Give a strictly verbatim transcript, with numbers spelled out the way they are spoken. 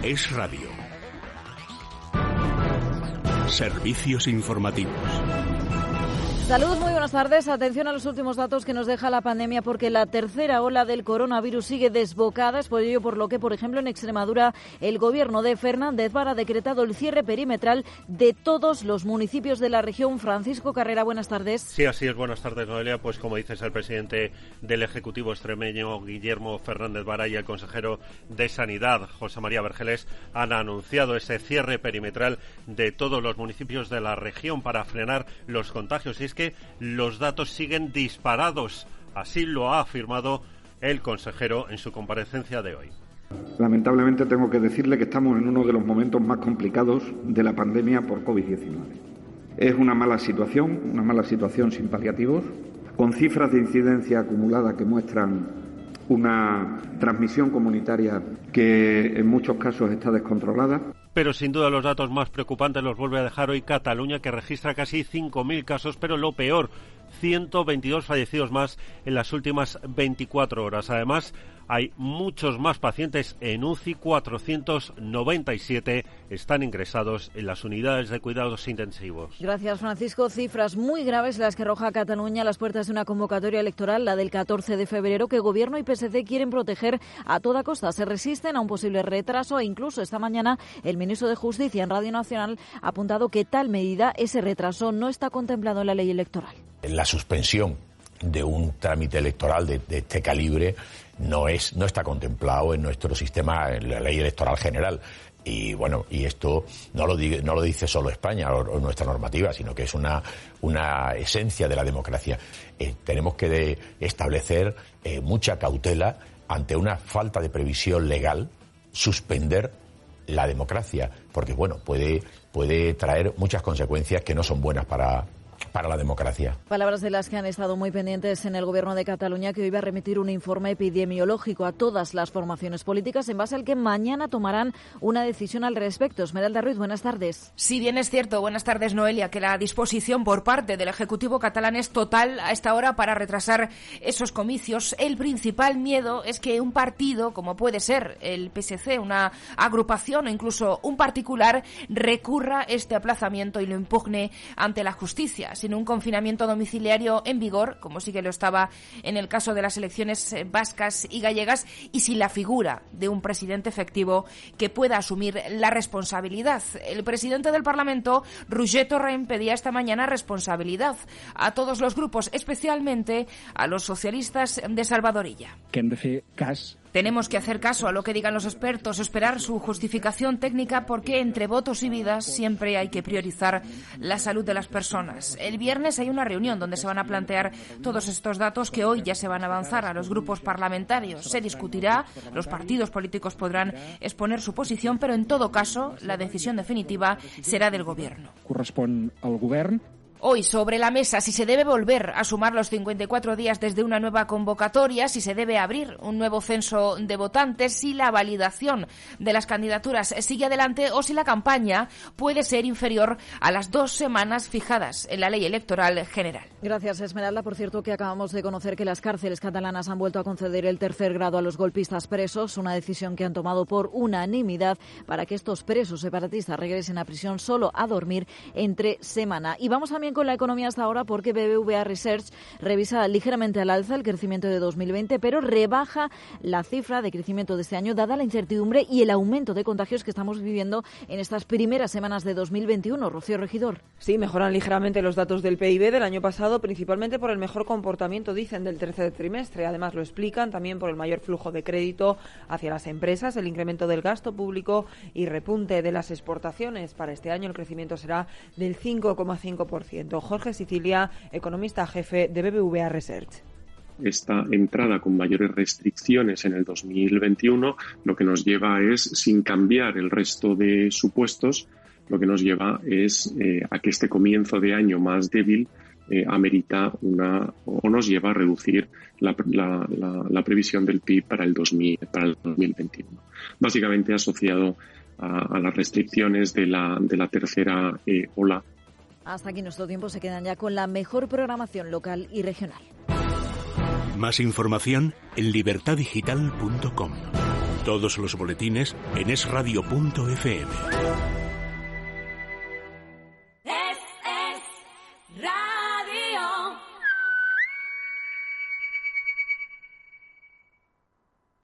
Es Radio. Servicios informativos. Salud, muy buenas tardes. Atención a los últimos datos que nos deja la pandemia, porque la tercera ola del coronavirus sigue desbocada. Es por ello por lo que, por ejemplo, en Extremadura, el gobierno de Fernández Vara ha decretado el cierre perimetral de todos los municipios de la región. Francisco Carrera, buenas tardes. Sí, así es. Buenas tardes, Noelia. Pues como dices, el presidente del Ejecutivo extremeño, Guillermo Fernández Vara, y el consejero de Sanidad, José María Vergeles, han anunciado ese cierre perimetral de todos los municipios de la región para frenar los contagios. Y es que los datos siguen disparados. Así lo ha afirmado el consejero en su comparecencia de hoy. Lamentablemente tengo que decirle que estamos en uno de los momentos más complicados de la pandemia por covid diecinueve. Es una mala situación, una mala situación sin paliativos, con cifras de incidencia acumulada que muestran una transmisión comunitaria que en muchos casos está descontrolada. Pero sin duda los datos más preocupantes los vuelve a dejar hoy Cataluña, que registra casi cinco mil casos, pero lo peor, ciento veintidós fallecidos más en las últimas veinticuatro horas. Además, hay muchos más pacientes en U C I, cuatrocientos noventa y siete están ingresados en las unidades de cuidados intensivos. Gracias, Francisco. Cifras muy graves las que arroja Cataluña a las puertas de una convocatoria electoral, la del catorce de febrero, que Gobierno y P S C quieren proteger a toda costa. Se resisten a un posible retraso e incluso esta mañana el ministro de Justicia en Radio Nacional ha apuntado que tal medida, ese retraso, no está contemplado en la ley electoral. La suspensión de un trámite electoral de, de este calibre no es no está contemplado en nuestro sistema, en la ley electoral general. Y bueno, y esto no lo, di, no lo dice solo España o, o nuestra normativa, sino que es una, una esencia de la democracia. Eh, tenemos que de establecer eh, mucha cautela ante una falta de previsión legal, suspender la democracia, porque bueno, puede, puede traer muchas consecuencias que no son buenas para para la democracia. Palabras de las que han estado muy pendientes en el Gobierno de Cataluña, que hoy va a remitir un informe epidemiológico a todas las formaciones políticas, en base al que mañana tomarán una decisión al respecto. Esmeralda Ruiz, buenas tardes. Si bien es cierto, buenas tardes, Noelia, que la disposición por parte del Ejecutivo catalán es total a esta hora para retrasar esos comicios, el principal miedo es que un partido, como puede ser el P S C, una agrupación o incluso un particular, recurra este aplazamiento y lo impugne ante la justicia. Sin un confinamiento domiciliario en vigor, como sí que lo estaba en el caso de las elecciones vascas y gallegas, y sin la figura de un presidente efectivo que pueda asumir la responsabilidad. El presidente del Parlamento, Roger Torrent, pedía esta mañana responsabilidad a todos los grupos, especialmente a los socialistas de Salvador Illa. Que hem de fer cas. Tenemos que hacer caso a lo que digan los expertos, esperar su justificación técnica, porque entre votos y vidas siempre hay que priorizar la salud de las personas. El viernes hay una reunión donde se van a plantear todos estos datos que hoy ya se van a avanzar a los grupos parlamentarios. Se discutirá, los partidos políticos podrán exponer su posición, pero en todo caso la decisión definitiva será del Gobierno. Correspon al Govern. Hoy sobre la mesa si se debe volver a sumar los cincuenta y cuatro días desde una nueva convocatoria, si se debe abrir un nuevo censo de votantes, si la validación de las candidaturas sigue adelante o si la campaña puede ser inferior a las dos semanas fijadas en la ley electoral general. Gracias, Esmeralda. Por cierto, que acabamos de conocer que las cárceles catalanas han vuelto a conceder el tercer grado a los golpistas presos, una decisión que han tomado por unanimidad para que estos presos separatistas regresen a prisión solo a dormir entre semana. Y vamos también con la economía hasta ahora, porque B B V A Research revisa ligeramente al alza el crecimiento de dos mil veinte, pero rebaja la cifra de crecimiento de este año dada la incertidumbre y el aumento de contagios que estamos viviendo en estas primeras semanas de dos mil veintiuno. Rocío Regidor. Sí, mejoran ligeramente los datos del P I B del año pasado, principalmente por el mejor comportamiento, dicen, del tercer trimestre. Además, lo explican también por el mayor flujo de crédito hacia las empresas, el incremento del gasto público y repunte de las exportaciones. Para este año el crecimiento será del cinco coma cinco por ciento. Jorge Sicilia, economista jefe de B B V A Research. Esta entrada con mayores restricciones en el dos mil veintiuno lo que nos lleva es, sin cambiar el resto de supuestos, lo que nos lleva es eh, a que este comienzo de año más débil eh, amerita una o nos lleva a reducir la, la, la, la previsión del P I B para el, dos mil, para el dos mil veintiuno. Básicamente asociado a, a las restricciones de la, de la tercera eh, ola. Hasta aquí nuestro tiempo. Se quedan ya con la mejor programación local y regional. Más información en libertad digital punto com. Todos los boletines en es radio punto efe eme.